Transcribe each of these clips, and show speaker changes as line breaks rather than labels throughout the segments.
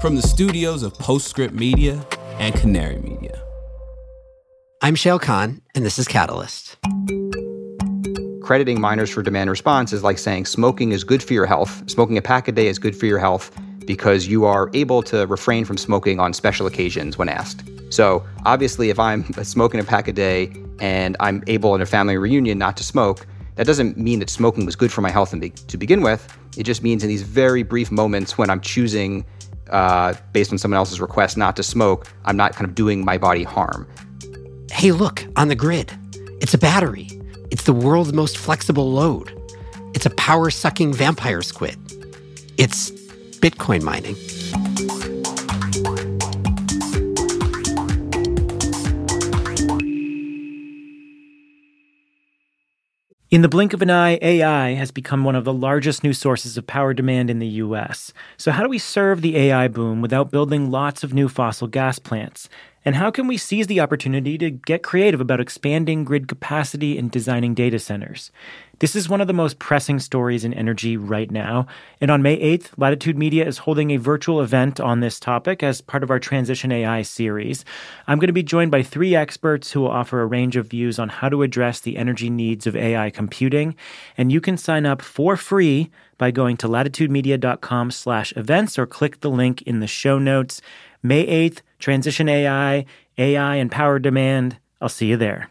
from the studios of Postscript Media and Canary Media.
I'm Shayle Kann, and this is Catalyst.
Crediting miners for demand response is like saying smoking is good for your health. Smoking a pack a day is good for your health because you are able to refrain from smoking on special occasions when asked. So obviously, if I'm smoking a pack a day and I'm able in a family reunion not to smoke, that doesn't mean that smoking was good for my health to begin with. It just means in these very brief moments when I'm choosing, based on someone else's request, not to smoke, I'm not kind of doing my body harm.
Hey, look, on the grid. It's a battery. It's the world's most flexible load. It's a power-sucking vampire squid. It's Bitcoin mining.
In the blink of an eye, AI has become one of the largest new sources of power demand in the U.S. So how do we serve the AI boom without building lots of new fossil gas plants? And how can we seize the opportunity to get creative about expanding grid capacity and designing data centers? This is one of the most pressing stories in energy right now. And on May 8th, Latitude Media is holding a virtual event on this topic as part of our Transition AI series. I'm going to be joined by 3 experts who will offer a range of views on how to address the energy needs of AI computing. And you can sign up for free by going to latitudemedia.com/events or click the link in the show notes. May 8th, Transition AI, AI and power demand. I'll see you there.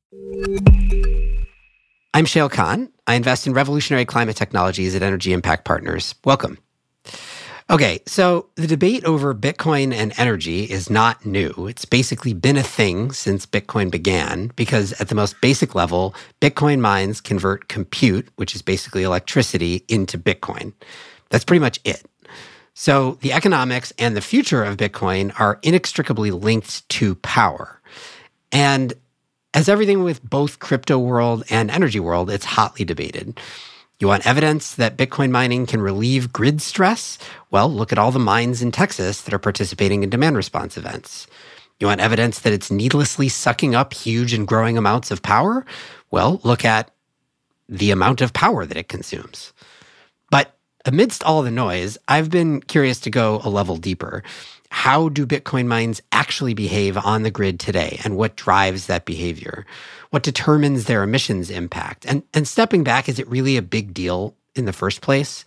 I'm Shayle Kann. I invest in revolutionary climate technologies at Energy Impact Partners. Welcome. Okay, so the debate over Bitcoin and energy is not new. It's basically been a thing since Bitcoin began because at the most basic level, Bitcoin mines convert compute, which is basically electricity, into Bitcoin. That's pretty much it. So the economics and the future of Bitcoin are inextricably linked to power. And as everything with both crypto world and energy world, it's hotly debated. You want evidence that Bitcoin mining can relieve grid stress? Well, look at all the mines in Texas that are participating in demand response events. You want evidence that it's needlessly sucking up huge and growing amounts of power? Well, look at the amount of power that it consumes. But amidst all the noise, I've been curious to go a level deeper. How do Bitcoin mines actually behave on the grid today, and what drives that behavior? What determines their emissions impact? And stepping back, is it really a big deal in the first place?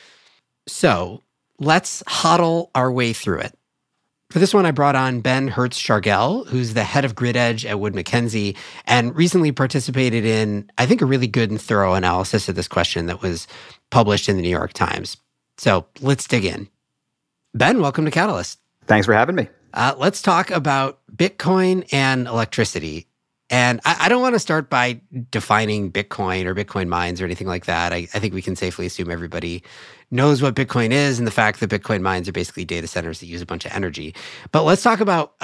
So let's huddle our way through it. For this one, I brought on Ben Hertz-Shargel, who's the head of Grid Edge at Wood Mackenzie, and recently participated in, I think, a really good and thorough analysis of this question that was published in the New York Times. So let's dig in. Ben, welcome to Catalyst.
Thanks for having me.
Let's talk about Bitcoin and electricity. And I don't want to start by defining Bitcoin or Bitcoin mines or anything like that. I think we can safely assume everybody knows what Bitcoin is and the fact that Bitcoin mines are basically data centers that use a bunch of energy. But let's talk about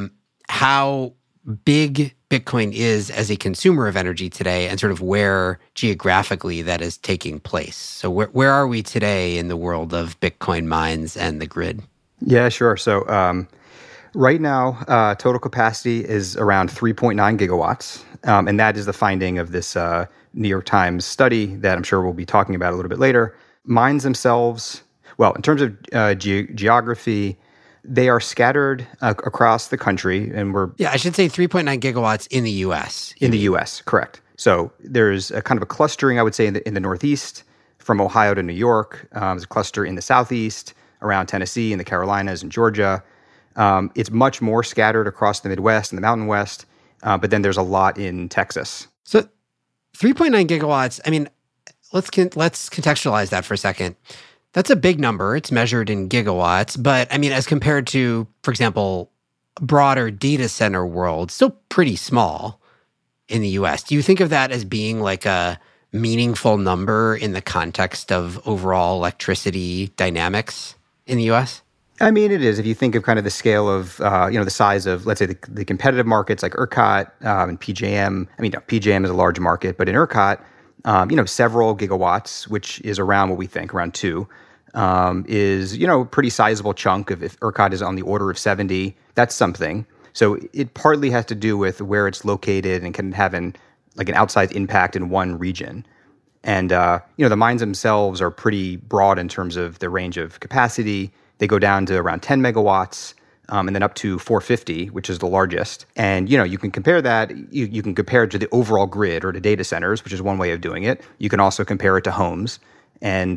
how big Bitcoin is as a consumer of energy today and sort of where geographically that is taking place. So where are we today in the world of Bitcoin mines and the grid?
Yeah, sure. So right now, total capacity is around 3.9 gigawatts. And that is the finding of this New York Times study that I'm sure we'll be talking about a little bit later. Mines themselves, well, in terms of geography, they are scattered across the country, and
Yeah, I should say 3.9 gigawatts in the U.S.
In the U.S., correct. So there's a kind of a clustering, I would say, in the Northeast, from Ohio to New York. There's a cluster in the Southeast, around Tennessee, in the Carolinas, and Georgia. It's much more scattered across the Midwest and the Mountain West, but then there's a lot in Texas.
So 3.9 gigawatts, I mean, let's contextualize that for a second. That's a big number. It's measured in gigawatts. But I mean, as compared to, for example, broader data center world, still pretty small in the US. Do you think of that as being like a meaningful number in the context of overall electricity dynamics in the US?
I mean, it is. If you think of kind of the scale of, the size of, let's say, the competitive markets like ERCOT and PJM. I mean, PJM is a large market, but in ERCOT, several gigawatts, which is around what we think, around 2, is, a pretty sizable chunk of, if ERCOT is on the order of 70, that's something. So it partly has to do with where it's located and can have an outsized impact in one region. And, the mines themselves are pretty broad in terms of the range of capacity. They go down to around 10 megawatts. And then up to 450, which is the largest. And, you can compare that. You can compare it to the overall grid or to data centers, which is one way of doing it. You can also compare it to homes. And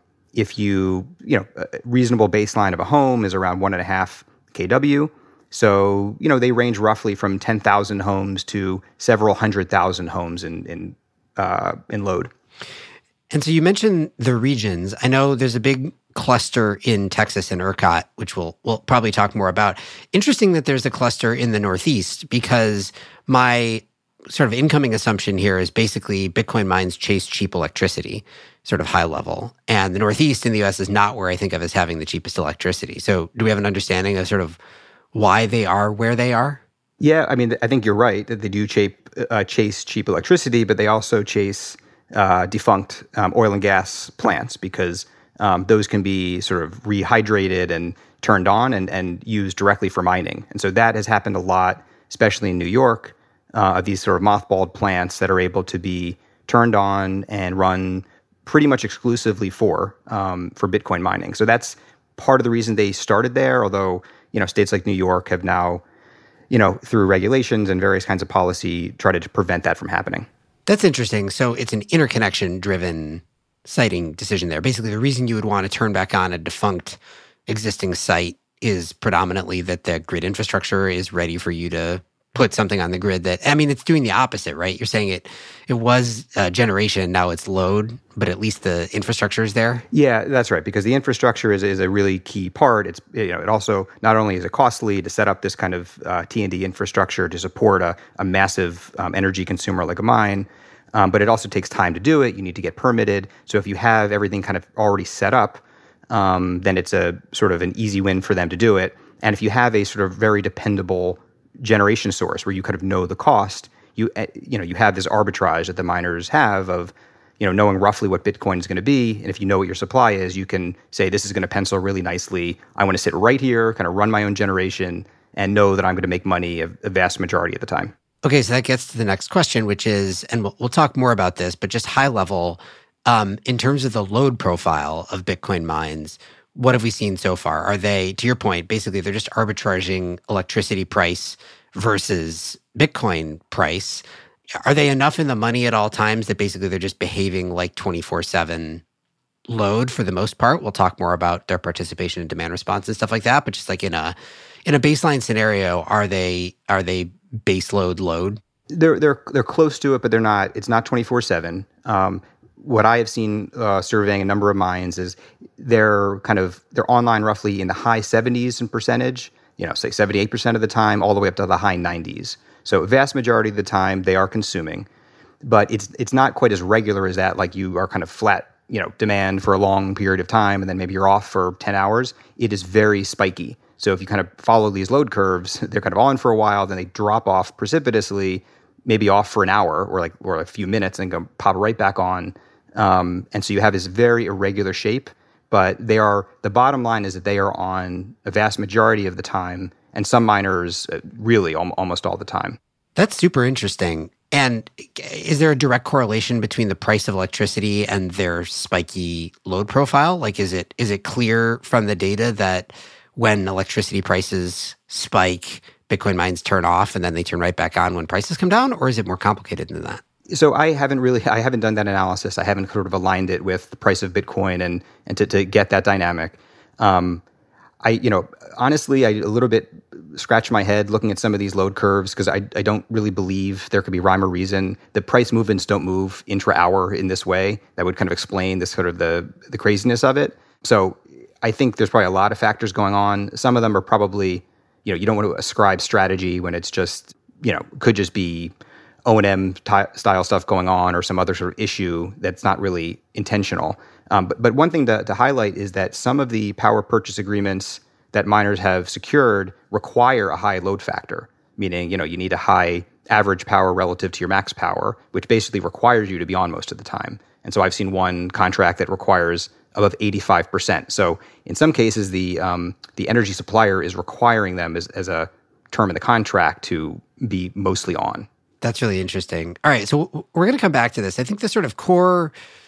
if a reasonable baseline of a home is around 1.5 kW. So, they range roughly from 10,000 homes to several 100,000 homes in load.
And so you mentioned the regions. I know there's a big cluster in Texas and ERCOT, which we'll probably talk more about. Interesting that there's a cluster in the Northeast, because my sort of incoming assumption here is basically Bitcoin mines chase cheap electricity, sort of high level. And the Northeast in the US is not where I think of as having the cheapest electricity. So do we have an understanding of sort of why they are where they are?
Yeah, I mean, I think you're right that they do chase cheap electricity, but they also chase defunct oil and gas plants, because those can be sort of rehydrated and turned on and used directly for mining. And so that has happened a lot, especially in New York, these sort of mothballed plants that are able to be turned on and run pretty much exclusively for Bitcoin mining. So that's part of the reason they started there, although, states like New York have now, through regulations and various kinds of policy, tried to prevent that from happening.
That's interesting. So it's an interconnection-driven siting decision there. Basically, the reason you would want to turn back on a defunct existing site is predominantly that the grid infrastructure is ready for you to put something on the grid that, it's doing the opposite, right? You're saying it was generation, now it's load, but at least the infrastructure is there?
Yeah, that's right, because the infrastructure is a really key part. It's, it also, not only is it costly to set up this kind of T&D infrastructure to support a massive energy consumer like a mine, but it also takes time to do it. You need to get permitted. So if you have everything kind of already set up, then it's a sort of an easy win for them to do it. And if you have a sort of very dependable generation source where you kind of know the cost, you have this arbitrage that the miners have of, knowing roughly what Bitcoin is going to be. And if you know what your supply is, you can say, this is going to pencil really nicely. I want to sit right here, kind of run my own generation, and know that I'm going to make money a vast majority of the time.
Okay, so that gets to the next question, which is, and we'll talk more about this, but just high level, in terms of the load profile of Bitcoin mines, what have we seen so far? Are they, to your point, basically they're just arbitraging electricity price versus Bitcoin price? Are they enough in the money at all times that basically they're just behaving like 24/7 load for the most part? We'll talk more about their participation in demand response and stuff like that, but just like in a baseline scenario, are they base load?
They're close to it, but they're not. It's not 24/7. What I have seen surveying a number of mines is they're online roughly in the high 70s in percentage. Say 78% of the time, all the way up to the high 90s. So a vast majority of the time they are consuming, but it's not quite as regular as that. Like you are kind of flat, demand for a long period of time, and then maybe you're off for 10 hours. It is very spiky. So if you kind of follow these load curves, they're kind of on for a while, then they drop off precipitously, maybe off for an hour or a few minutes, and go pop right back on. And so you have this very irregular shape, but the bottom line is that they are on a vast majority of the time, and some miners really almost all the time.
That's super interesting. And is there a direct correlation between the price of electricity and their spiky load profile? Like, is it clear from the data that when electricity prices spike, Bitcoin mines turn off and then they turn right back on when prices come down? Or is it more complicated than that?
So I haven't done that analysis. I haven't sort of aligned it with the price of Bitcoin and to get that dynamic. Honestly, I a little bit scratch my head looking at some of these load curves, because I don't really believe there could be rhyme or reason. The price movements don't move intra-hour in this way. That would kind of explain this sort of the craziness of it. So I think there's probably a lot of factors going on. Some of them are probably, you don't want to ascribe strategy when it's just, could just be O&M style stuff going on, or some other sort of issue that's not really intentional. But one thing to highlight is that some of the power purchase agreements that miners have secured require a high load factor, meaning, you need a high average power relative to your max power, which basically requires you to be on most of the time. And so I've seen one contract that requires above 85%. So in some cases, the energy supplier is requiring them as a term in the contract to be mostly on.
That's really interesting. All right, so we're going to come back to this. I think the sort of core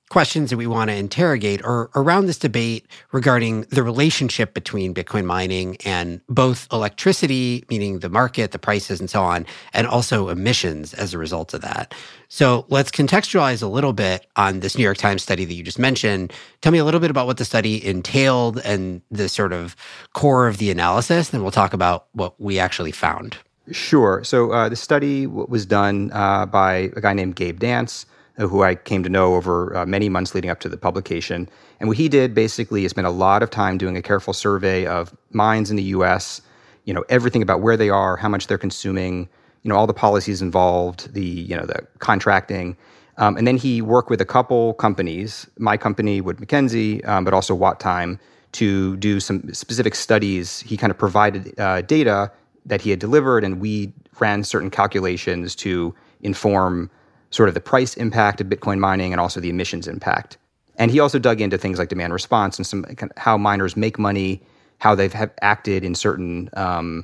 questions that we want to interrogate are around this debate regarding the relationship between Bitcoin mining and both electricity, meaning the market, the prices, and so on, and also emissions as a result of that. So let's contextualize a little bit on this New York Times study that you just mentioned. Tell me a little bit about what the study entailed and the sort of core of the analysis, then we'll talk about what we actually found.
Sure. So the study was done by a guy named Gabe Dance, who I came to know over many months leading up to the publication. And what he did basically is spend a lot of time doing a careful survey of mines in the U.S., everything about where they are, how much they're consuming, all the policies involved, the contracting. And then he worked with a couple companies, my company, Wood Mackenzie, but also WattTime, to do some specific studies. He kind of provided data that he had delivered, and we ran certain calculations to inform sort of the price impact of Bitcoin mining and also the emissions impact. And he also dug into things like demand response and some kind of how miners make money, how they've acted in certain, kind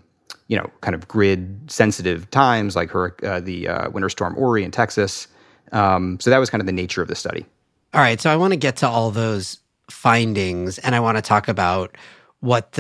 of grid-sensitive times, like the Winter Storm Uri in Texas. So that was kind of the nature of the study.
All right, so I want to get to all those findings, and I want to talk about what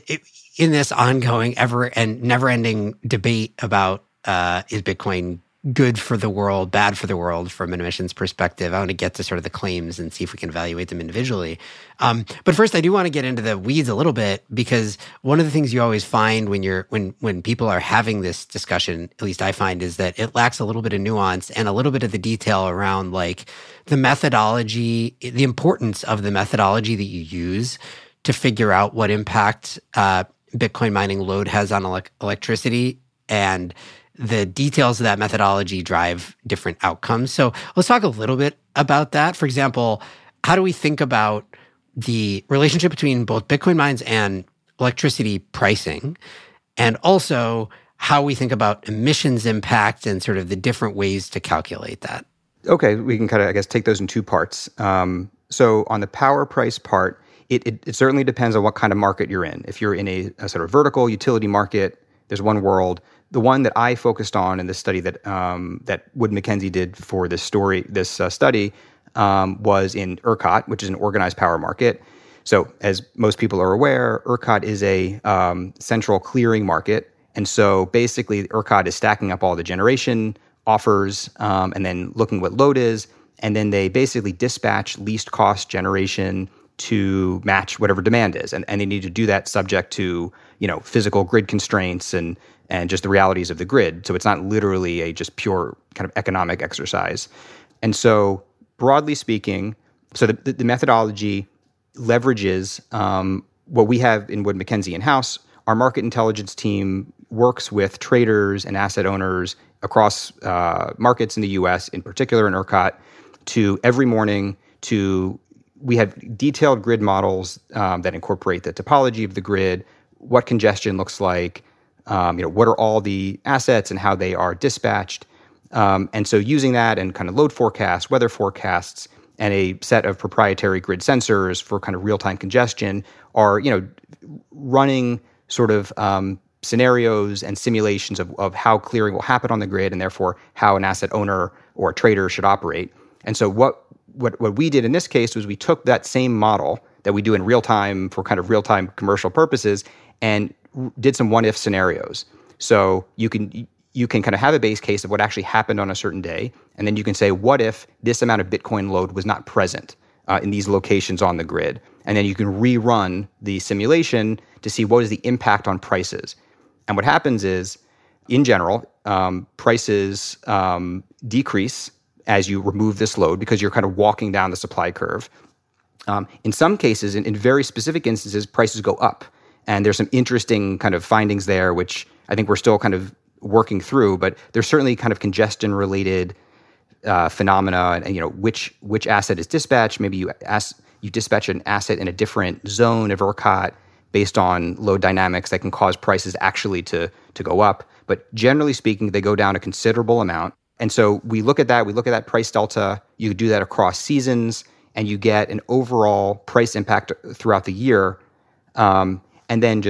in this ongoing ever and never-ending debate about is Bitcoin good for the world, bad for the world from an emissions perspective. I want to get to sort of the claims and see if we can evaluate them individually. But first, I do want to get into the weeds a little bit, because one of the things you always find when people are having this discussion, at least I find, is that it lacks a little bit of nuance and a little bit of the detail around like the methodology, the importance of the methodology that you use to figure out what impact Bitcoin mining load has on electricity, and the details of that methodology drive different outcomes. So let's talk a little bit about that. For example, how do we think about the relationship between both Bitcoin mines and electricity pricing, and also how we think about emissions impact and sort of the different ways to calculate that?
Okay, we can kind of, I guess, take those in two parts. So on the power price part, it certainly depends on what kind of market you're in. If you're in a sort of vertical utility market, there's one world. The one that I focused on in this study that Wood Mackenzie did for this study was in ERCOT, which is an organized power market. So as most people are aware, ERCOT is a central clearing market. And so basically ERCOT is stacking up all the generation offers and then looking what load is. And then they basically dispatch least cost generation to match whatever demand is. And they need to do that subject to, physical grid constraints and just the realities of the grid. So it's not literally a just pure kind of economic exercise. And so broadly speaking, so the methodology leverages what we have in Wood Mackenzie in-house. Our market intelligence team works with traders and asset owners across markets in the U.S., in particular in ERCOT, to every morning we have detailed grid models that incorporate the topology of the grid, what congestion looks like, what are all the assets and how they are dispatched. And so using that and kind of load forecasts, weather forecasts, and a set of proprietary grid sensors for kind of real-time congestion are, running sort of scenarios and simulations of how clearing will happen on the grid and therefore how an asset owner or a trader should operate. And so what we did in this case was we took that same model that we do in real time for kind of real-time commercial purposes and did some what-if scenarios. So you can kind of have a base case of what actually happened on a certain day, and then you can say, what if this amount of Bitcoin load was not present in these locations on the grid? And then you can rerun the simulation to see what is the impact on prices. And what happens is, in general, prices decrease as you remove this load because you're kind of walking down the supply curve. In some cases, in very specific instances, prices go up. And there's some interesting kind of findings there, which I think we're still kind of working through, but there's certainly kind of congestion-related phenomena, and which asset is dispatched. Maybe you dispatch an asset in a different zone of ERCOT based on load dynamics that can cause prices actually to go up. But generally speaking, they go down a considerable amount. And so we look at that price delta. You do that across seasons, and you get an overall price impact throughout the year. And then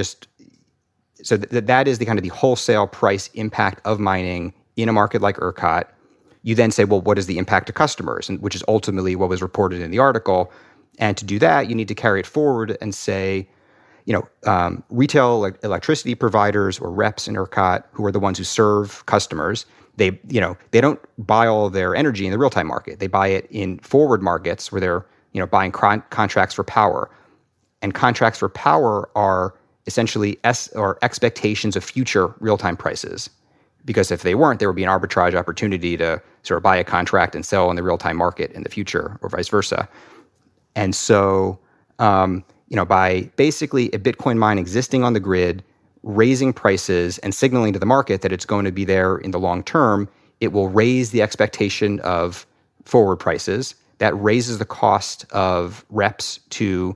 that is the kind of the wholesale price impact of mining in a market like ERCOT. you then say, well, what is the impact to customers? And which is ultimately what was reported in the article. And to do that, you need to carry it forward and say, retail electricity providers or reps in ERCOT, who are the ones who serve customers, they don't buy all of their energy in the real-time market. They buy it in forward markets where they're buying contracts for power. And contracts for power are essentially expectations of future real-time prices. Because if they weren't, there would be an arbitrage opportunity to sort of buy a contract and sell in the real-time market in the future, or vice versa. And so, by basically a Bitcoin mine existing on the grid, raising prices and signaling to the market that it's going to be there in the long term, it will raise the expectation of forward prices. That raises the cost of reps to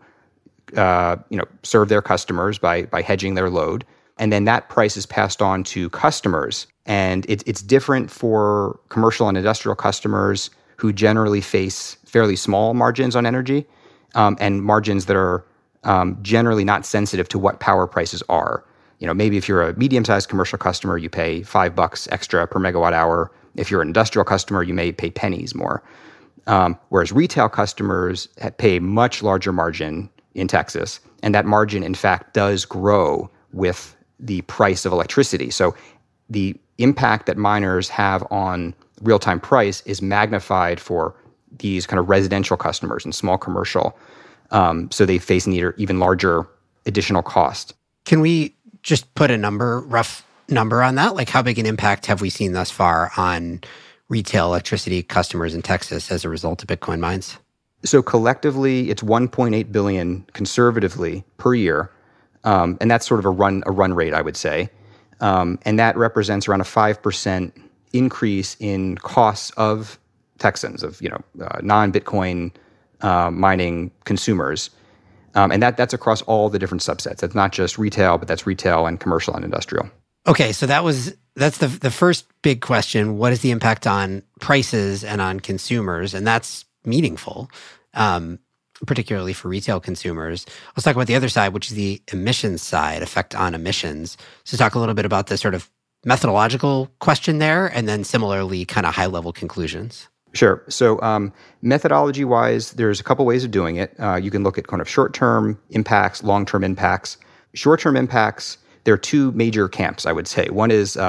serve their customers by hedging their load. And then that price is passed on to customers. And it's different for commercial and industrial customers who generally face fairly small margins on energy, and margins that are generally not sensitive to what power prices are. Maybe if you're a medium-sized commercial customer, you pay $5 extra per megawatt hour. If you're an industrial customer, you may pay pennies more. Whereas retail customers pay a much larger margin in Texas, and that margin, in fact, does grow with the price of electricity. So the impact that miners have on real-time price is magnified for these kind of residential customers and small commercial. So they face an even larger additional cost.
Can we just put a rough number on that? Like, how big an impact have we seen thus far on retail electricity customers in Texas as a result of Bitcoin mines?
So collectively, it's 1.8 billion conservatively per year. And that's sort of a run rate, I would say. And that represents around a 5% increase in costs of Texans, of non-Bitcoin mining consumers. And that's across all the different subsets. That's not just retail, but that's retail and commercial and industrial.
Okay, so that's the first big question. What is the impact on prices and on consumers? And that's meaningful, particularly for retail consumers. Let's talk about the other side, which is the emissions side, effect on emissions. So talk a little bit about the sort of methodological question there, and then similarly kind of high-level conclusions.
Sure. So methodology-wise, there's a couple ways of doing it. You can look at kind of short-term impacts, long-term impacts. Short-term impacts, there are two major camps, I would say. One is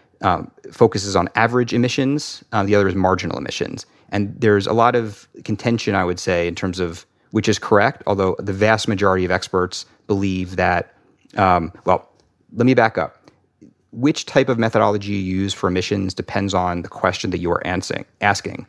focuses on average emissions. The other is marginal emissions. And there's a lot of contention, I would say, in terms of which is correct, although the vast majority of experts believe that, let me back up. Which type of methodology you use for emissions depends on the question that you are asking.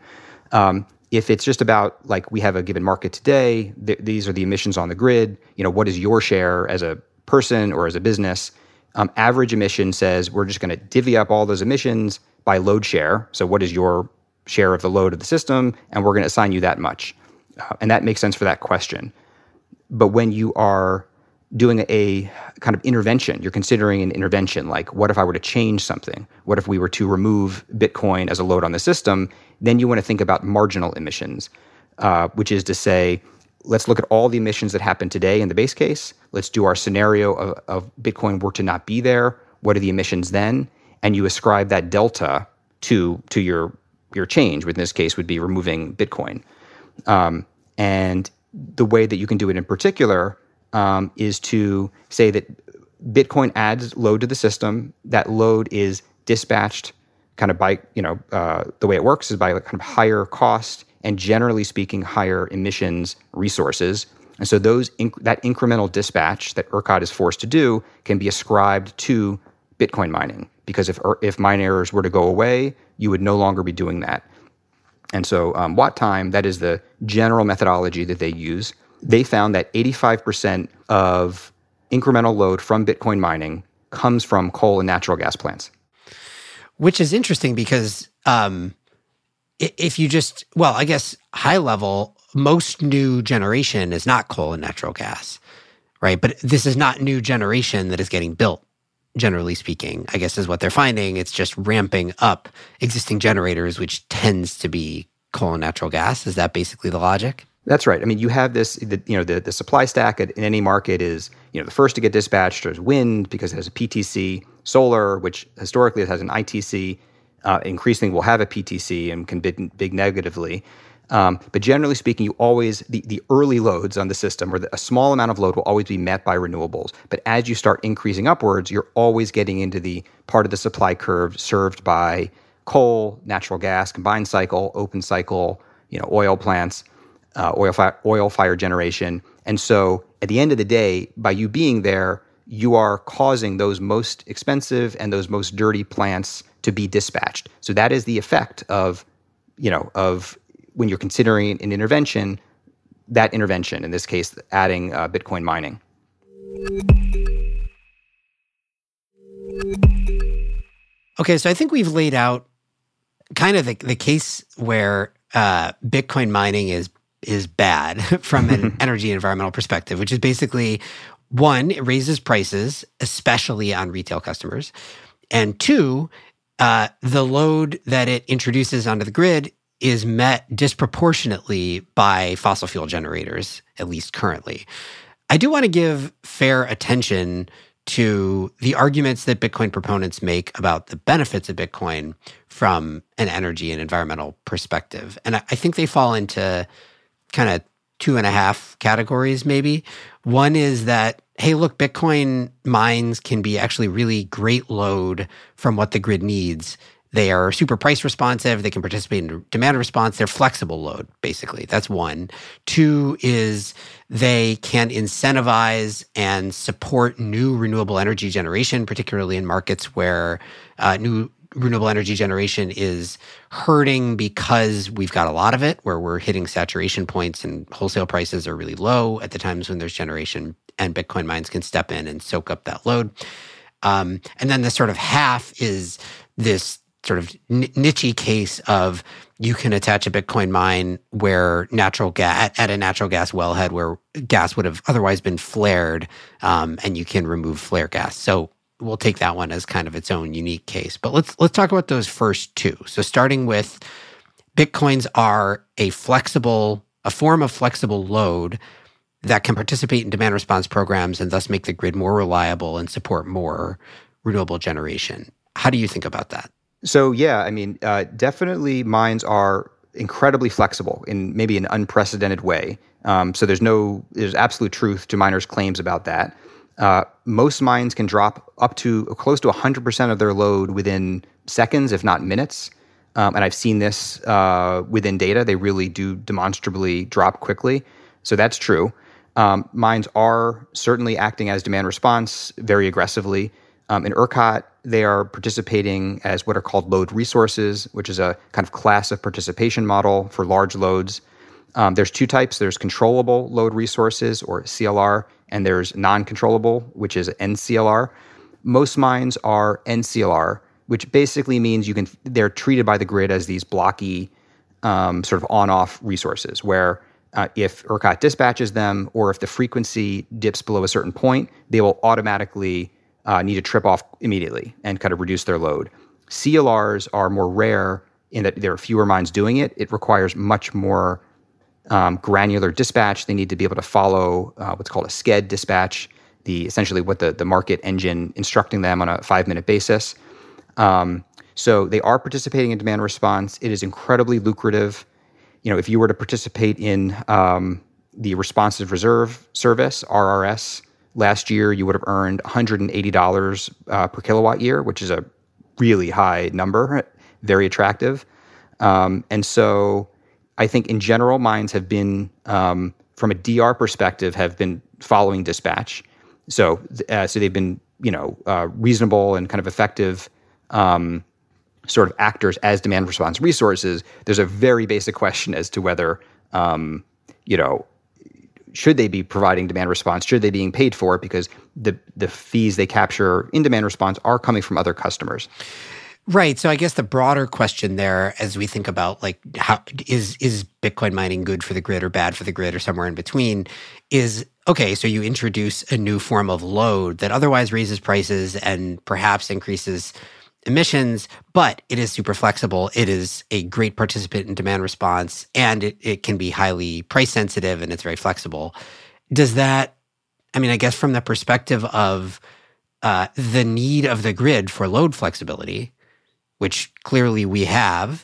If it's just about, like, we have a given market today, these are the emissions on the grid, what is your share as a person or as a business? Average emission says we're just going to divvy up all those emissions by load share. So what is your share of the load of the system? And we're going to assign you that much. And that makes sense for that question. But when you are doing a kind of intervention, you're considering an intervention, like what if I were to change something? What if we were to remove Bitcoin as a load on the system? Then you want to think about marginal emissions, which is to say, let's look at all the emissions that happen today in the base case. Let's do our scenario of Bitcoin were to not be there. What are the emissions then? And you ascribe that delta to your change, which in this case would be removing Bitcoin. And the way that you can do it in particular is to say that Bitcoin adds load to the system. That load is dispatched kind of by, the way it works is by kind of higher cost and generally speaking, higher emissions resources. And so that incremental dispatch that ERCOT is forced to do can be ascribed to Bitcoin mining. Because if mine errors were to go away, you would no longer be doing that. And so watt time, that is the general methodology that they use. They found that 85% of incremental load from Bitcoin mining comes from coal and natural gas plants.
Which is interesting because if you I guess high level, most new generation is not coal and natural gas, right? But this is not new generation that is getting built, generally speaking, I guess is what they're finding. It's just ramping up existing generators, which tends to be coal and natural gas. Is that basically the logic?
That's right. I mean, you have this, the supply stack in any market is, the first to get dispatched is wind because it has a PTC, solar, which historically has an ITC, Increasingly, will have a PTC and can big negatively. But generally speaking, you always, the early loads on the system, or a small amount of load will always be met by renewables. But as you start increasing upwards, you're always getting into the part of the supply curve served by coal, natural gas, combined cycle, open cycle, oil plants, oil fire generation. And so at the end of the day, by you being there, you are causing those most expensive and those most dirty plants to be dispatched. So that is the effect of when you're considering an intervention, that intervention, in this case, adding Bitcoin mining.
Okay, so I think we've laid out kind of the case where Bitcoin mining is bad from an energy and environmental perspective, which is basically, one, it raises prices, especially on retail customers, and two, the load that it introduces onto the grid is met disproportionately by fossil fuel generators, at least currently. I do want to give fair attention to the arguments that Bitcoin proponents make about the benefits of Bitcoin from an energy and environmental perspective. And I think they fall into kind of 2.5 categories, maybe. One is that, hey, look, Bitcoin mines can be actually really great load from what the grid needs. They are super price responsive. They can participate in demand response. They're flexible load, basically. That's one. Two is they can incentivize and support new renewable energy generation, particularly in markets where new renewable energy generation is hurting because we've got a lot of it, where we're hitting saturation points and wholesale prices are really low at the times when there's generation, and Bitcoin mines can step in and soak up that load. And then the sort of half is this sort of niche case of you can attach a Bitcoin mine where natural gas at a natural gas wellhead where gas would have otherwise been flared, and you can remove flare gas. So we'll take that one as kind of its own unique case. But let's talk about those first two. So starting with, Bitcoins are a form of flexible load that can participate in demand response programs and thus make the grid more reliable and support more renewable generation. How do you think about that?
So yeah, I mean, definitely mines are incredibly flexible in maybe an unprecedented way. So there's absolute truth to miners' claims about that. Most mines can drop up to close to 100% of their load within seconds, if not minutes. And I've seen this within data. They really do demonstrably drop quickly. So that's true. Mines are certainly acting as demand response very aggressively. In ERCOT, they are participating as what are called load resources, which is a kind of class of participation model for large loads. There's two types. There's controllable load resources, or CLR, and there's non-controllable, which is NCLR. Most mines are NCLR, which basically means they're treated by the grid as these blocky sort of on-off resources, where if ERCOT dispatches them, or if the frequency dips below a certain point, they will automatically need to trip off immediately and kind of reduce their load. CLRs are more rare in that there are fewer mines doing it. It requires much more granular dispatch. They need to be able to follow what's called a SCED dispatch, essentially what the market engine instructing them on a 5-minute basis. So they are participating in demand response. It is incredibly lucrative. If you were to participate in the Responsive Reserve Service, RRS, last year, you would have earned $180 per kilowatt year, which is a really high number, very attractive. And so I think in general, mines have been, from a DR perspective, have been following dispatch. So they've been, reasonable and kind of effective sort of actors as demand response resources. There's a very basic question as to whether, should they be providing demand response? Should they be being paid for it? Because the fees they capture in demand response are coming from other customers.
Right. So I guess the broader question there, as we think about how is Bitcoin mining good for the grid or bad for the grid or somewhere in between, is, okay, so you introduce a new form of load that otherwise raises prices and perhaps increases emissions, but it is super flexible. It is a great participant in demand response, and it can be highly price sensitive, and it's very flexible. Does that, I guess from the perspective of the need of the grid for load flexibility, which clearly we have,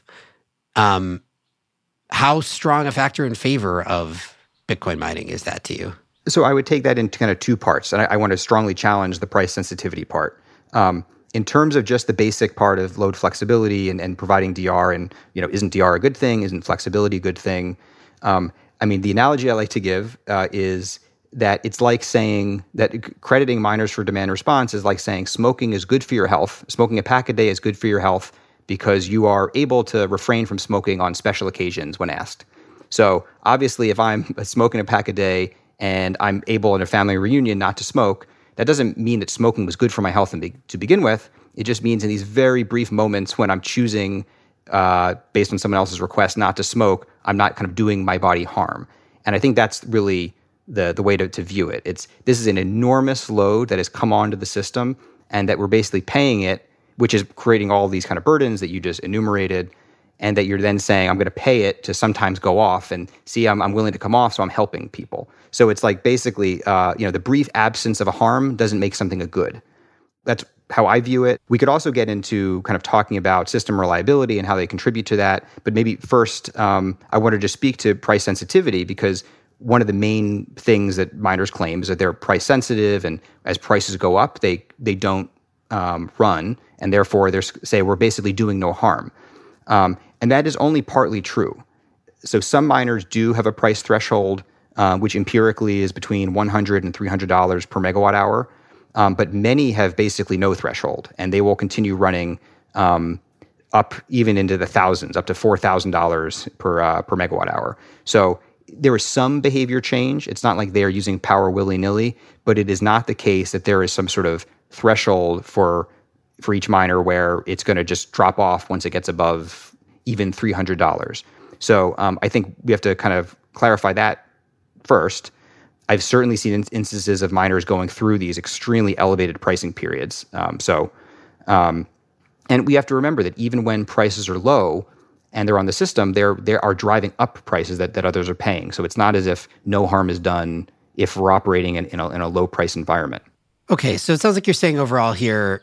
how strong a factor in favor of Bitcoin mining is that to you?
So I would take that into kind of two parts, and I want to strongly challenge the price sensitivity part. In terms of just the basic part of load flexibility and providing DR, and isn't DR a good thing? Isn't flexibility a good thing? The analogy I like to give is that it's like saying that crediting miners for demand response is like saying smoking is good for your health. Smoking a pack a day is good for your health because you are able to refrain from smoking on special occasions when asked. So obviously, if I'm smoking a pack a day and I'm able in a family reunion not to smoke, that doesn't mean that smoking was good for my health to begin with. It just means in these very brief moments when I'm choosing, based on someone else's request, not to smoke, I'm not kind of doing my body harm. And I think that's really the way to view it. This is an enormous load that has come onto the system and that we're basically paying it, which is creating all these kind of burdens that you just enumerated, and that you're then saying, I'm going to pay it to sometimes go off, and see, I'm willing to come off, so I'm helping people. So it's like basically, the brief absence of a harm doesn't make something a good. That's how I view it. We could also get into kind of talking about system reliability and how they contribute to that. But maybe first, I wanted to speak to price sensitivity, because one of the main things that miners claim is that they're price sensitive, and as prices go up, they don't run, and therefore they say we're basically doing no harm. And that is only partly true. So some miners do have a price threshold, which empirically is between $100 and $300 per megawatt hour. But many have basically no threshold, and they will continue running up even into the thousands, up to $4,000 per megawatt hour. So there is some behavior change. It's not like they are using power willy-nilly, but it is not the case that there is some sort of threshold for each miner where it's going to just drop off once it gets above even $300. So I think we have to kind of clarify that first. I've certainly seen instances of miners going through these extremely elevated pricing periods. And we have to remember that even when prices are low and they're on the system, they are driving up prices that others are paying. So it's not as if no harm is done if we're operating in a low price environment.
Okay, so it sounds like you're saying overall here,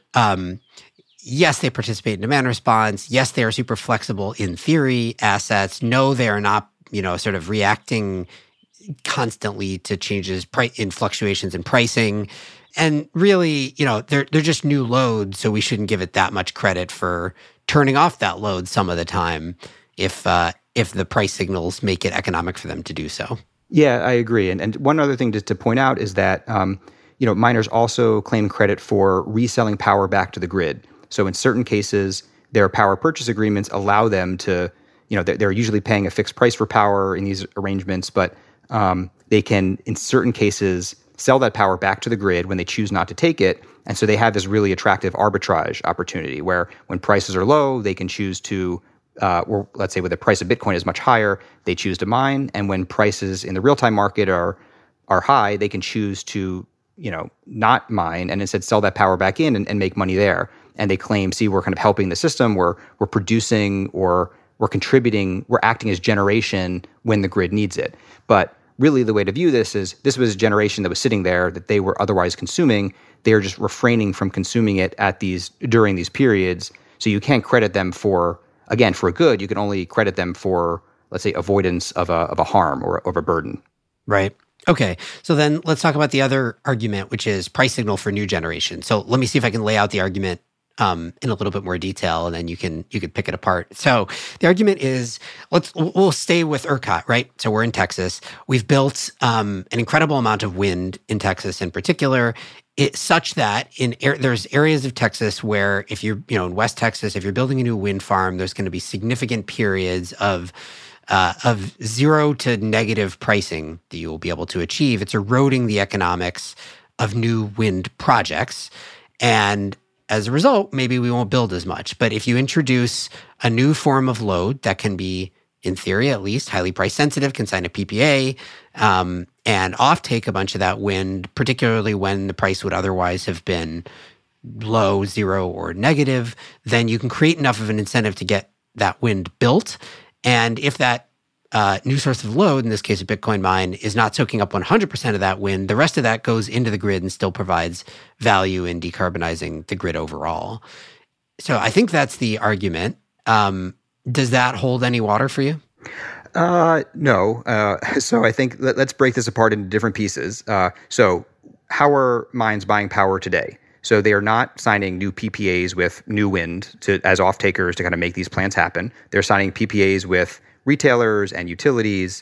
yes, they participate in demand response. Yes, they are super flexible in theory assets. No, they are not, sort of reacting constantly to changes in fluctuations in pricing. And really, they're just new loads, so we shouldn't give it that much credit for turning off that load some of the time if the price signals make it economic for them to do so.
Yeah, I agree. And one other thing to point out is that miners also claim credit for reselling power back to the grid. So in certain cases, their power purchase agreements allow them to, they're usually paying a fixed price for power in these arrangements, but they can, in certain cases, sell that power back to the grid when they choose not to take it. And so they have this really attractive arbitrage opportunity where when prices are low, they can choose to, or let's say when the price of Bitcoin is much higher, they choose to mine. And when prices in the real-time market are high, they can choose to, not mine and instead sell that power back in and make money there. And they claim, see, we're kind of helping the system, we're producing, or we're contributing, we're acting as generation when the grid needs it. But really the way to view this is this was a generation that was sitting there that they were otherwise consuming. They are just refraining from consuming it during these periods. So you can't credit them for a good. You can only credit them for, let's say, avoidance of a harm or of a burden.
Right. Okay. So then let's talk about the other argument, which is price signal for new generation. So let me see if I can lay out the argument in a little bit more detail, and then you can pick it apart. So the argument is, we'll stay with ERCOT, right? So we're in Texas. We've built an incredible amount of wind in Texas, in particular, such that there's areas of Texas where if you're in West Texas, if you're building a new wind farm, there's going to be significant periods of zero to negative pricing that you will be able to achieve. It's eroding the economics of new wind projects, and as a result, maybe we won't build as much. But if you introduce a new form of load that can be, in theory at least, highly price sensitive, can sign a PPA, and offtake a bunch of that wind, particularly when the price would otherwise have been low, zero, or negative, then you can create enough of an incentive to get that wind built. And if that new source of load, in this case a Bitcoin mine, is not soaking up 100% of that wind, the rest of that goes into the grid and still provides value in decarbonizing the grid overall. So I think that's the argument. Does that hold any water for you?
No. So I think let's break this apart into different pieces. So how are mines buying power today? So they are not signing new PPAs with new wind as off-takers to kind of make these plants happen. They're signing PPAs with retailers and utilities,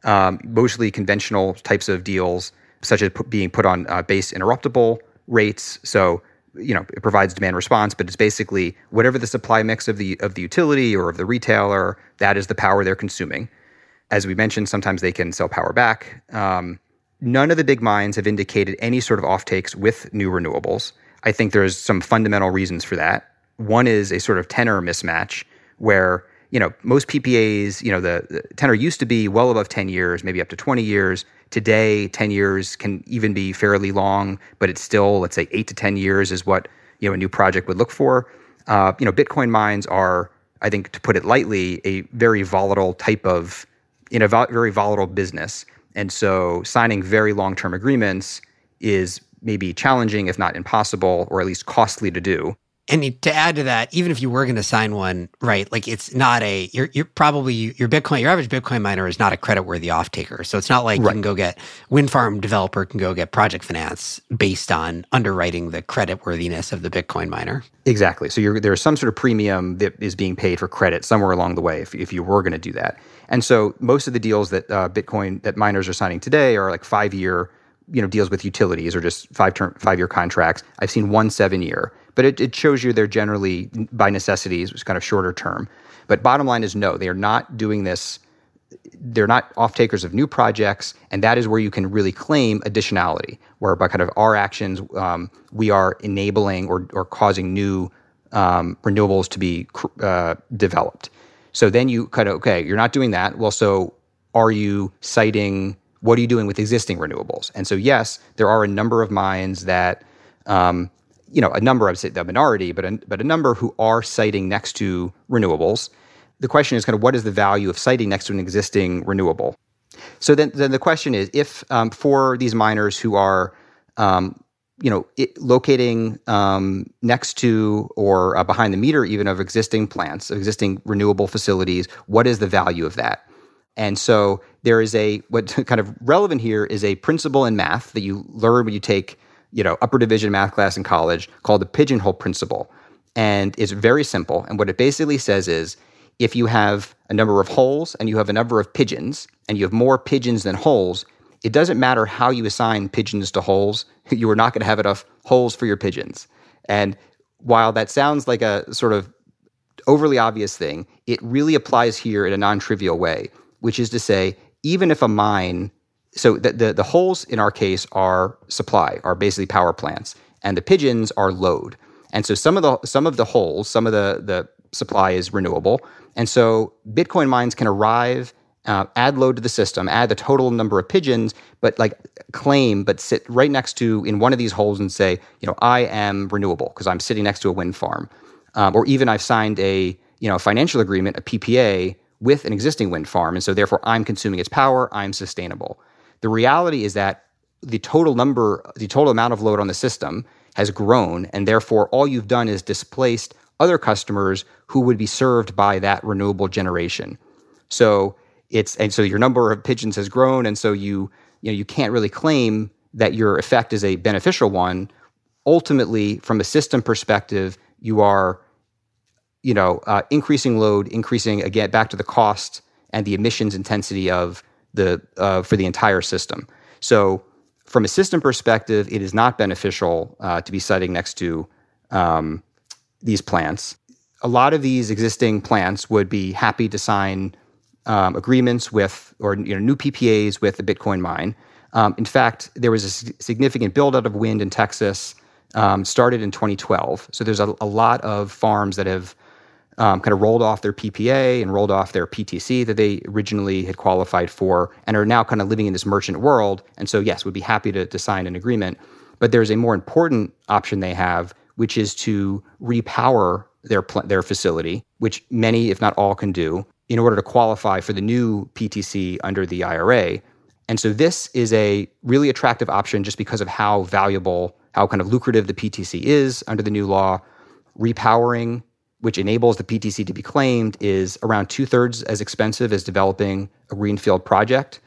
mostly conventional types of deals, such as being put on base interruptible rates. So it provides demand response, but it's basically whatever the supply mix of the utility or of the retailer, that is the power they're consuming. As we mentioned, sometimes they can sell power back. None of the big mines have indicated any sort of offtakes with new renewables. I think there's some fundamental reasons for that. One is a sort of tenor mismatch where, most PPAs, the tenor used to be well above 10 years, maybe up to 20 years. Today, 10 years can even be fairly long, but it's still, let's say, 8 to 10 years is what a new project would look for. Bitcoin mines are, I think, to put it lightly, a very volatile type of, very volatile business. And so signing very long-term agreements is maybe challenging, if not impossible, or at least costly to do.
And to add to that, even if you were going to sign one, right, like it's not you're probably, your average Bitcoin miner is not a creditworthy off-taker. So it's not like you can go get, wind farm developer can go get project finance based on underwriting the creditworthiness of the Bitcoin miner.
Exactly. So there's some sort of premium that is being paid for credit somewhere along the way if you were going to do that. And so most of the deals that that miners are signing today are like 5-year deals with utilities or just 5-year contracts. I've seen 1 7-year, but it shows you they're generally by necessities, which is kind of shorter term. But bottom line is no, they are not doing this. They're not off-takers of new projects, and that is where you can really claim additionality, where by kind of our actions, we are enabling or causing new renewables to be developed. So then you kind of, okay, you're not doing that. Well, so are you citing, what are you doing with existing renewables? And so, yes, there are a number of mines that, a number, I would say the minority, but a number who are siting next to renewables. The question is kind of what is the value of siting next to an existing renewable? So then the question is, if for these miners who are, locating next to or behind the meter even of existing plants, existing renewable facilities, what is the value of that? And so there is what kind of relevant here is a principle in math that you learn when you take, upper division math class in college called the pigeonhole principle. And it's very simple. And what it basically says is, if you have a number of holes and you have a number of pigeons and you have more pigeons than holes, it doesn't matter how you assign pigeons to holes, you are not going to have enough holes for your pigeons. And while that sounds like a sort of overly obvious thing, it really applies here in a non-trivial way, which is to say, even if a mine, so the holes in our case are supply, are basically power plants, and the pigeons are load. And so some of the holes, some of the supply is renewable. And so Bitcoin mines can arrive, add load to the system, add the total number of pigeons, but sit right next to in one of these holes and say, I am renewable because I'm sitting next to a wind farm. Or even I've signed a financial agreement, a PPA, with an existing wind farm. And so therefore I'm consuming its power, I'm sustainable. The reality is that the total amount of load on the system has grown, and therefore all you've done is displaced other customers who would be served by that renewable generation. So your number of pigeons has grown, and so you can't really claim that your effect is a beneficial one. Ultimately, from a system perspective, you are increasing load, increasing again back to the cost and the emissions intensity of for the entire system. So from a system perspective, it is not beneficial to be siting next to these plants. A lot of these existing plants would be happy to sign agreements with or new PPAs with the Bitcoin mine. In fact, there was a significant build-out of wind in Texas, started in 2012. So there's a lot of farms that have kind of rolled off their PPA and rolled off their PTC that they originally had qualified for and are now kind of living in this merchant world. And so, yes, would be happy to sign an agreement. But there's a more important option they have, which is to repower their facility, which many, if not all, can do in order to qualify for the new PTC under the IRA. And so this is a really attractive option just because of how valuable, how kind of lucrative the PTC is under the new law. repowering, which enables the PTC to be claimed, is around 2/3 as expensive as developing a greenfield project.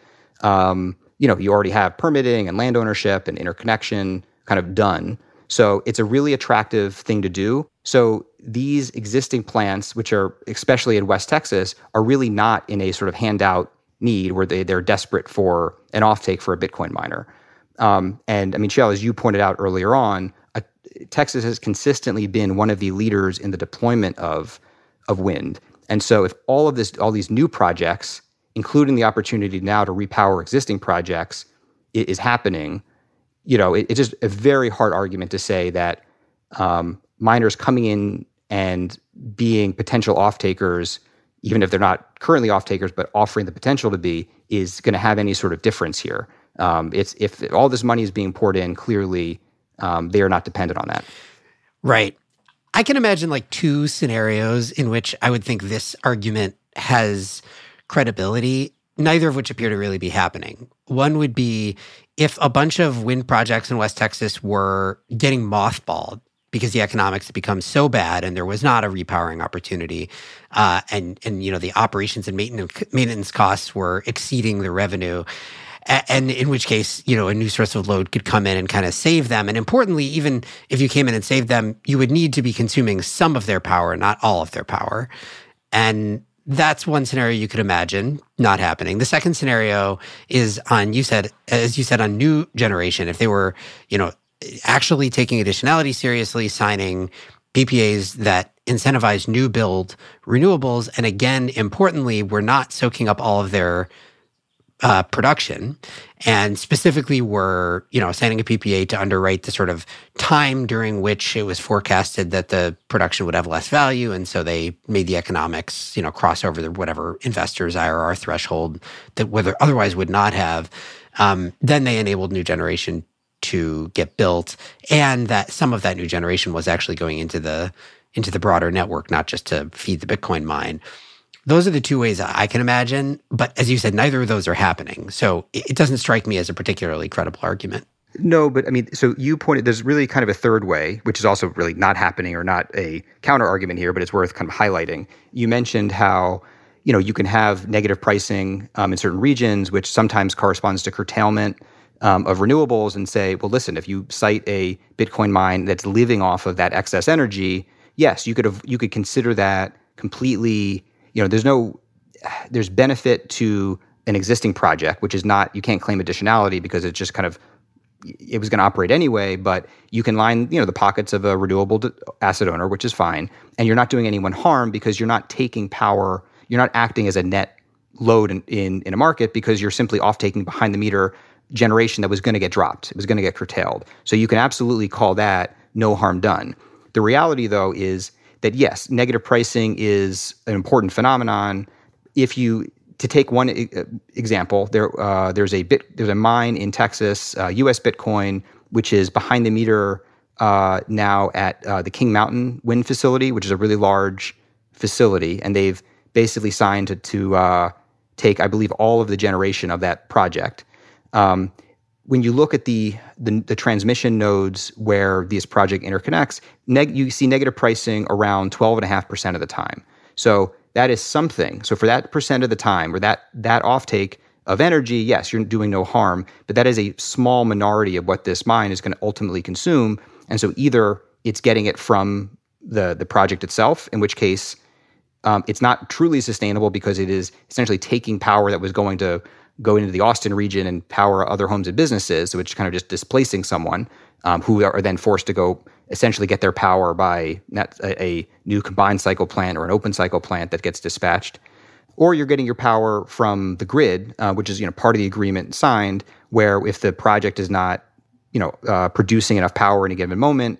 You already have permitting and land ownership and interconnection kind of done. So it's a really attractive thing to do. So these existing plants, which are especially in West Texas, are really not in a sort of handout need where they're desperate for an offtake for a Bitcoin miner. And I mean, Shayle, as you pointed out earlier on, Texas has consistently been one of the leaders in the deployment of wind. And so if all these new projects, including the opportunity now to repower existing projects, is happening, it's just a very hard argument to say that miners coming in and being potential off-takers, even if they're not currently off-takers, but offering the potential to be, is going to have any sort of difference here. If all this money is being poured in, clearly they are not dependent on that.
Right. I can imagine like two scenarios in which I would think this argument has credibility, neither of which appear to really be happening. One would be if a bunch of wind projects in West Texas were getting mothballed because the economics had become so bad and there was not a repowering opportunity, and the operations and maintenance costs were exceeding the revenue. And in which case, a new source of load could come in and kind of save them. And importantly, even if you came in and saved them, you would need to be consuming some of their power, not all of their power. And that's one scenario you could imagine not happening. The second scenario is on new generation. If they were, actually taking additionality seriously, signing PPAs that incentivize new build renewables, and again, importantly, we're not soaking up all of their production, and specifically were, signing a PPA to underwrite the sort of time during which it was forecasted that the production would have less value, and so they made the economics, cross over the whatever investors' IRR threshold that otherwise would not have. Then they enabled new generation to get built, and that some of that new generation was actually going into the broader network, not just to feed the Bitcoin mine. Those are the two ways I can imagine. But as you said, neither of those are happening. So it doesn't strike me as a particularly credible argument.
No, but I mean, so you pointed, there's really kind of a third way, which is also really not happening or not a counter argument here, but it's worth kind of highlighting. You mentioned how, you can have negative pricing in certain regions, which sometimes corresponds to curtailment of renewables, and say, well, listen, if you cite a Bitcoin mine that's living off of that excess energy, yes, you could consider that completely. There's benefit to an existing project, which is not, you can't claim additionality because it's just kind of, it was going to operate anyway, but you can line, the pockets of a renewable asset owner, which is fine. And you're not doing anyone harm because you're not taking power, you're not acting as a net load in a market because you're simply off-taking behind the meter generation that was going to get dropped. It was going to get curtailed. So you can absolutely call that no harm done. The reality, though, is that yes, negative pricing is an important phenomenon. To take one example, there's a mine in Texas, U.S. Bitcoin, which is behind the meter now at the King Mountain wind facility, which is a really large facility, and they've basically signed to take, I believe, all of the generation of that project. When you look at the transmission nodes where this project interconnects, you see negative pricing around 12.5% of the time. So that is something. So for that percent of the time, or that offtake of energy, yes, you're doing no harm, but that is a small minority of what this mine is going to ultimately consume. And so either it's getting it from the project itself, in which case it's not truly sustainable because it is essentially taking power that was going to go into the Austin region and power other homes and businesses, which is kind of just displacing someone who are then forced to go essentially get their power by a new combined cycle plant or an open cycle plant that gets dispatched. Or you're getting your power from the grid, which is part of the agreement signed, where if the project is not producing enough power in a given moment,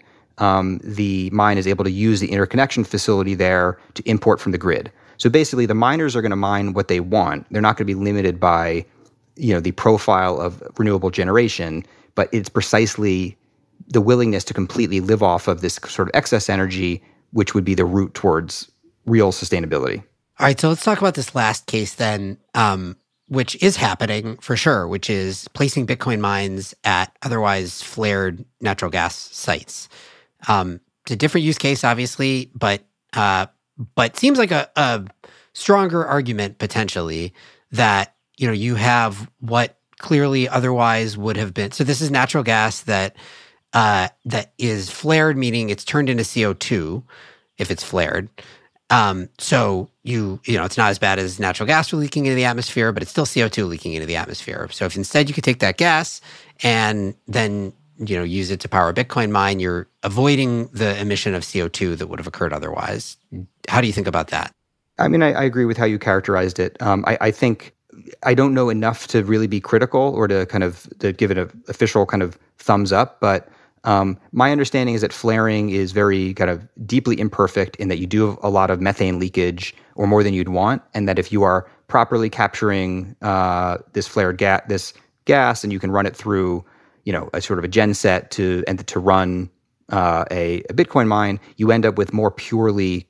the mine is able to use the interconnection facility there to import from the grid. So basically, the miners are going to mine what they want. They're not going to be limited by, the profile of renewable generation, but it's precisely the willingness to completely live off of this sort of excess energy, which would be the route towards real sustainability.
All right, so let's talk about this last case then, which is happening for sure, which is placing Bitcoin mines at otherwise flared natural gas sites. a different use case, obviously, but seems like a stronger argument potentially that, you have what clearly otherwise would have been. So this is natural gas that is flared, meaning it's turned into CO2 if it's flared. So it's not as bad as natural gas leaking into the atmosphere, but it's still CO2 leaking into the atmosphere. So if instead you could take that gas and then, use it to power a Bitcoin mine, you're avoiding the emission of CO2 that would have occurred otherwise. How do you think about that?
I mean, I agree with how you characterized it. I think I don't know enough to really be critical or to give it an official kind of thumbs up, but my understanding is that flaring is very kind of deeply imperfect in that you do have a lot of methane leakage or more than you'd want, and that if you are properly capturing this flared gas and you can run it through, a sort of a genset to run a Bitcoin mine, you end up with more purely,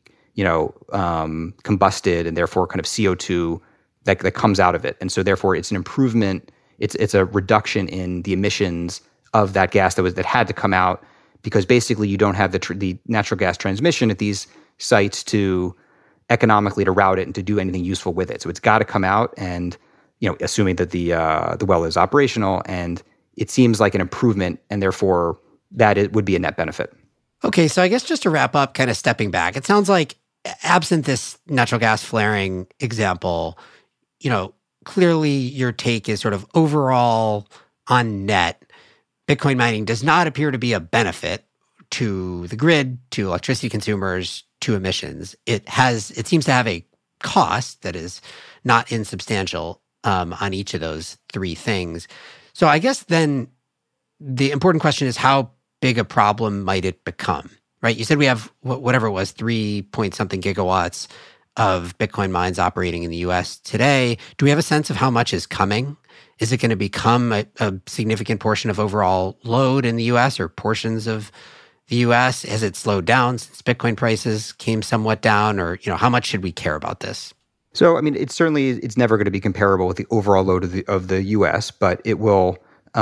combusted and therefore kind of CO2 that comes out of it, and so therefore it's an improvement. It's a reduction in the emissions of that gas that had to come out, because basically you don't have the natural gas transmission at these sites to economically to route it and to do anything useful with it. So it's got to come out, and assuming that the well is operational, and it seems like an improvement, and therefore that it would be a net benefit.
Okay, so I guess just to wrap up, kind of stepping back, it sounds like absent this natural gas flaring example, clearly your take is sort of overall on net, Bitcoin mining does not appear to be a benefit to the grid, to electricity consumers, to emissions. It seems to have a cost that is not insubstantial on each of those three things. So I guess then the important question is, how big a problem might it become, right? You said we have whatever it was, 3 point something gigawatts of Bitcoin mines operating in the US today. Do we have a sense of how much is coming? Is it going to become a significant portion of overall load in the US or portions of the US? Has it slowed down since Bitcoin prices came somewhat down? Or, how much should we care about this?
So, I mean, it's never going to be comparable with the overall load of the US, but it will,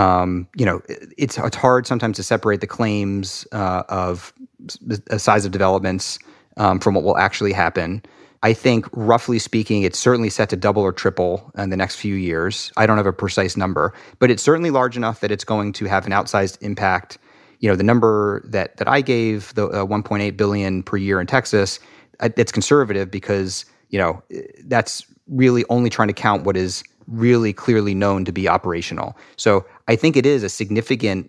it's hard sometimes to separate the claims of the size of developments from what will actually happen. I think, roughly speaking, it's certainly set to double or triple in the next few years. I don't have a precise number, but it's certainly large enough that it's going to have an outsized impact. The number that I gave, the 1.8 billion per year in Texas, it's conservative because, that's really only trying to count what is really clearly known to be operational. So I think it is a significant,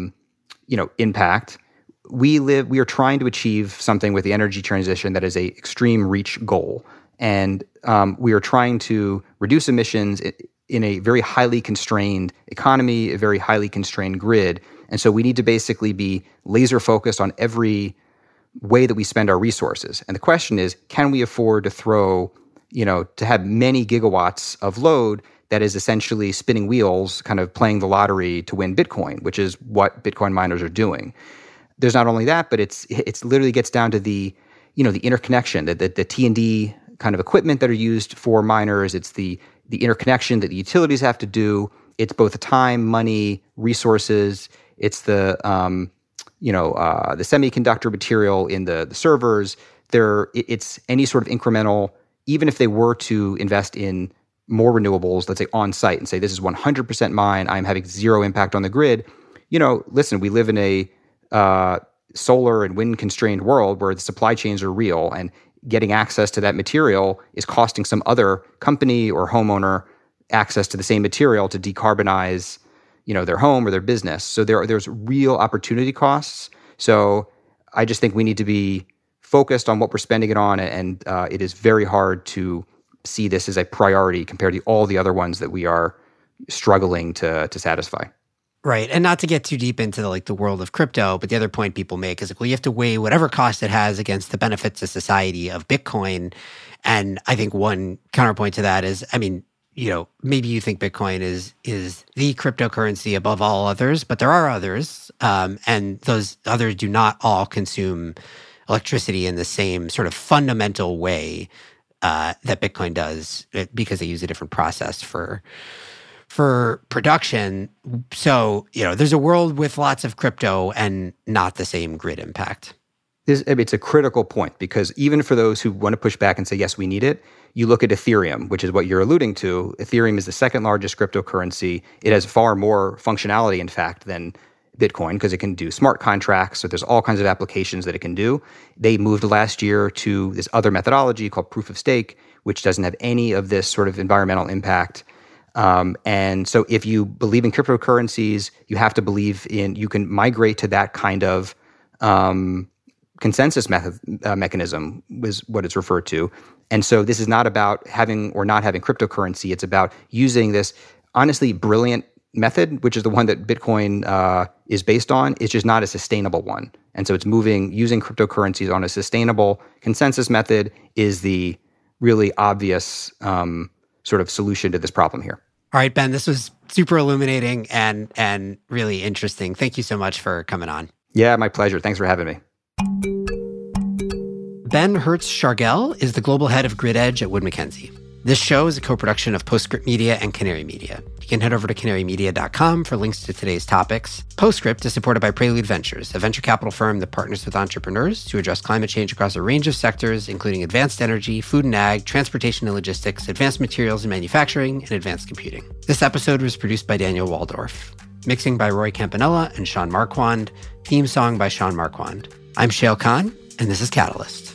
impact. We are trying to achieve something with the energy transition that is a extreme reach goal. And we are trying to reduce emissions in a very highly constrained economy, a very highly constrained grid. And so we need to basically be laser focused on every way that we spend our resources. And the question is, can we afford to to have many gigawatts of load that is essentially spinning wheels, kind of playing the lottery to win Bitcoin, which is what Bitcoin miners are doing. There's not only that, but it's literally gets down to the interconnection, the T&D kind of equipment that are used for miners. It's the interconnection that the utilities have to do. It's both the time, money, resources. It's the the semiconductor material in the servers. It's any sort of incremental. Even if they were to invest in more renewables, let's say on site, and say this is 100% mine, I'm having zero impact on the grid. Listen, we live in a solar and wind constrained world where the supply chains are real, and getting access to that material is costing some other company or homeowner access to the same material to decarbonize, their home or their business. So there's real opportunity costs. So I just think we need to be focused on what we're spending it on, and it is very hard to see this as a priority compared to all the other ones that we are struggling to satisfy.
Right. And not to get too deep into the world of crypto, but the other point people make is you have to weigh whatever cost it has against the benefits to society of Bitcoin. And I think one counterpoint to that is, maybe you think Bitcoin is the cryptocurrency above all others, but there are others. And those others do not all consume electricity in the same sort of fundamental way that Bitcoin does, because they use a different process for production. So, there's a world with lots of crypto and not the same grid impact.
It's a critical point, because even for those who want to push back and say, yes, we need it, you look at Ethereum, which is what you're alluding to. Ethereum is the second largest cryptocurrency. It has far more functionality, in fact, than Bitcoin, because it can do smart contracts. So there's all kinds of applications that it can do. They moved last year to this other methodology called proof of stake, which doesn't have any of this sort of environmental impact. And so if you believe in cryptocurrencies, you have to believe you can migrate to that kind of consensus mechanism, is what it's referred to. And so this is not about having or not having cryptocurrency. It's about using this honestly brilliant method, which is the one that Bitcoin is based on. It's just not a sustainable one. And so it's using cryptocurrencies on a sustainable consensus method is the really obvious sort of solution to this problem here.
All right, Ben, this was super illuminating and really interesting. Thank you so much for coming on.
Yeah, my pleasure. Thanks for having me.
Ben Hertz-Shargel is the global head of Grid Edge at Wood Mackenzie. This show is a co-production of Postscript Media and Canary Media. You can head over to canarymedia.com for links to today's topics. Postscript is supported by Prelude Ventures, a venture capital firm that partners with entrepreneurs to address climate change across a range of sectors, including advanced energy, food and ag, transportation and logistics, advanced materials and manufacturing, and advanced computing. This episode was produced by Daniel Waldorf. Mixing by Roy Campanella and Sean Marquand. Theme song by Sean Marquand. I'm Shayle Kann, and this is Catalyst.